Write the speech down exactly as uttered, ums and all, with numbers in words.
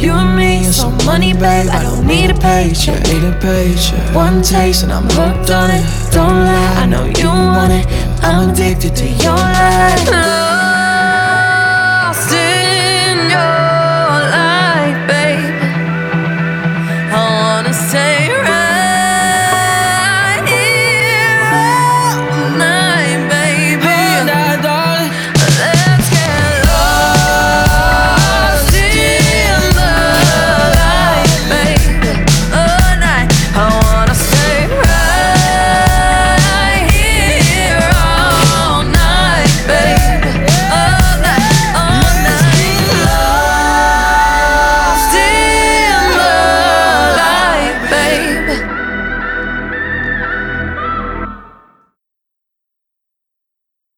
You and me and some money, babe. I don't need a paycheck. Need a paycheck. One taste and I'm hooked on it. Don't lie, I know you want it. I'm addicted to your light.